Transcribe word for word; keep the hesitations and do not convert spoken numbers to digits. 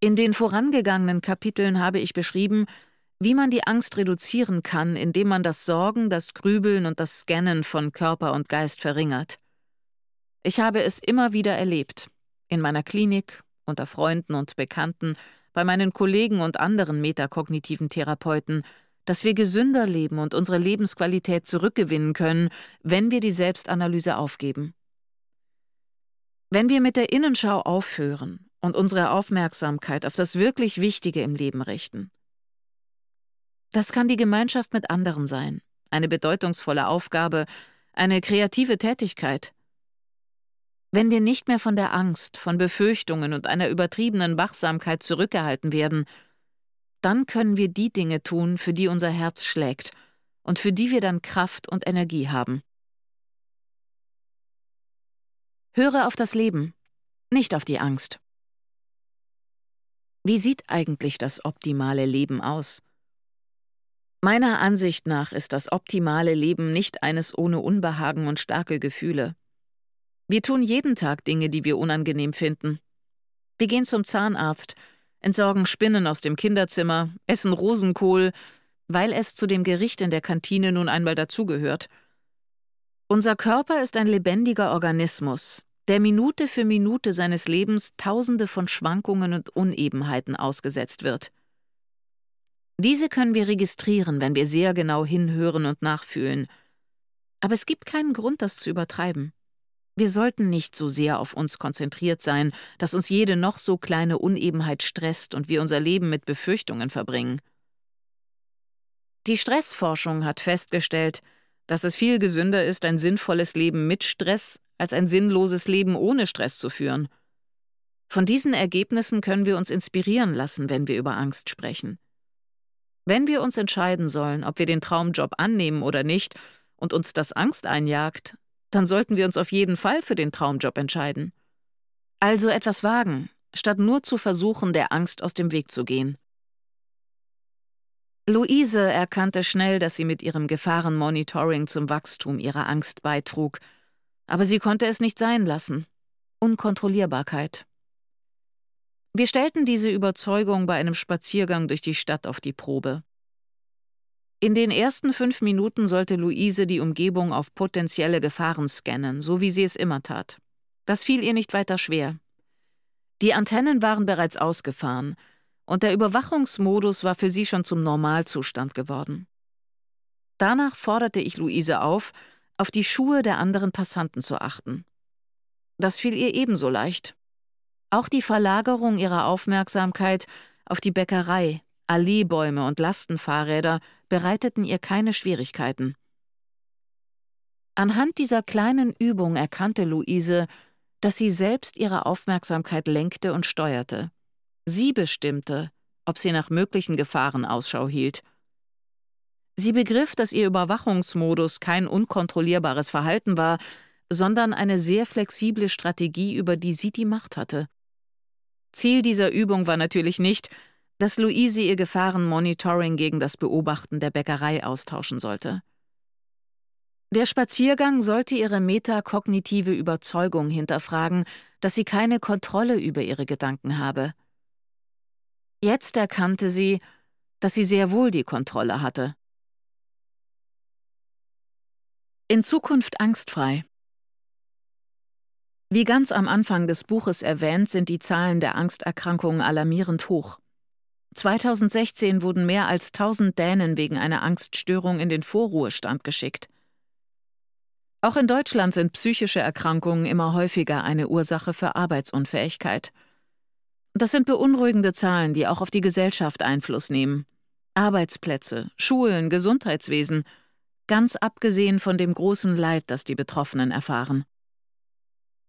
In den vorangegangenen Kapiteln habe ich beschrieben, wie man die Angst reduzieren kann, indem man das Sorgen, das Grübeln und das Scannen von Körper und Geist verringert. Ich habe es immer wieder erlebt, in meiner Klinik, unter Freunden und Bekannten, bei meinen Kollegen und anderen metakognitiven Therapeuten, dass wir gesünder leben und unsere Lebensqualität zurückgewinnen können, wenn wir die Selbstanalyse aufgeben. Wenn wir mit der Innenschau aufhören und unsere Aufmerksamkeit auf das wirklich Wichtige im Leben richten. Das kann die Gemeinschaft mit anderen sein, eine bedeutungsvolle Aufgabe, eine kreative Tätigkeit. Wenn wir nicht mehr von der Angst, von Befürchtungen und einer übertriebenen Wachsamkeit zurückgehalten werden, dann können wir die Dinge tun, für die unser Herz schlägt und für die wir dann Kraft und Energie haben. Höre auf das Leben, nicht auf die Angst. Wie sieht eigentlich das optimale Leben aus? Meiner Ansicht nach ist das optimale Leben nicht eines ohne Unbehagen und starke Gefühle. Wir tun jeden Tag Dinge, die wir unangenehm finden. Wir gehen zum Zahnarzt, entsorgen Spinnen aus dem Kinderzimmer, essen Rosenkohl, weil es zu dem Gericht in der Kantine nun einmal dazugehört. Unser Körper ist ein lebendiger Organismus, der Minute für Minute seines Lebens Tausende von Schwankungen und Unebenheiten ausgesetzt wird. Diese können wir registrieren, wenn wir sehr genau hinhören und nachfühlen. Aber es gibt keinen Grund, das zu übertreiben. Wir sollten nicht so sehr auf uns konzentriert sein, dass uns jede noch so kleine Unebenheit stresst und wir unser Leben mit Befürchtungen verbringen. Die Stressforschung hat festgestellt, dass es viel gesünder ist, ein sinnvolles Leben mit Stress, als ein sinnloses Leben ohne Stress zu führen. Von diesen Ergebnissen können wir uns inspirieren lassen, wenn wir über Angst sprechen. Wenn wir uns entscheiden sollen, ob wir den Traumjob annehmen oder nicht und uns das Angst einjagt, dann sollten wir uns auf jeden Fall für den Traumjob entscheiden. Also etwas wagen, statt nur zu versuchen, der Angst aus dem Weg zu gehen. Luise erkannte schnell, dass sie mit ihrem Gefahrenmonitoring zum Wachstum ihrer Angst beitrug, aber sie konnte es nicht sein lassen. Unkontrollierbarkeit. Wir stellten diese Überzeugung bei einem Spaziergang durch die Stadt auf die Probe. In den ersten fünf Minuten sollte Luise die Umgebung auf potenzielle Gefahren scannen, so wie sie es immer tat. Das fiel ihr nicht weiter schwer. Die Antennen waren bereits ausgefahren und der Überwachungsmodus war für sie schon zum Normalzustand geworden. Danach forderte ich Luise auf, auf die Schuhe der anderen Passanten zu achten. Das fiel ihr ebenso leicht. Auch die Verlagerung ihrer Aufmerksamkeit auf die Bäckerei, Alleebäume und Lastenfahrräder bereiteten ihr keine Schwierigkeiten. Anhand dieser kleinen Übung erkannte Luise, dass sie selbst ihre Aufmerksamkeit lenkte und steuerte. Sie bestimmte, ob sie nach möglichen Gefahren Ausschau hielt. Sie begriff, dass ihr Überwachungsmodus kein unkontrollierbares Verhalten war, sondern eine sehr flexible Strategie, über die sie die Macht hatte. Ziel dieser Übung war natürlich nicht, dass Luise ihr Gefahrenmonitoring gegen das Beobachten der Bäckerei austauschen sollte. Der Spaziergang sollte ihre metakognitive Überzeugung hinterfragen, dass sie keine Kontrolle über ihre Gedanken habe. Jetzt erkannte sie, dass sie sehr wohl die Kontrolle hatte. In Zukunft angstfrei. Wie ganz am Anfang des Buches erwähnt, sind die Zahlen der Angsterkrankungen alarmierend hoch. zweitausendsechzehn wurden mehr als tausend Dänen wegen einer Angststörung in den Vorruhestand geschickt. Auch in Deutschland sind psychische Erkrankungen immer häufiger eine Ursache für Arbeitsunfähigkeit. Das sind beunruhigende Zahlen, die auch auf die Gesellschaft Einfluss nehmen. Arbeitsplätze, Schulen, Gesundheitswesen, ganz abgesehen von dem großen Leid, das die Betroffenen erfahren.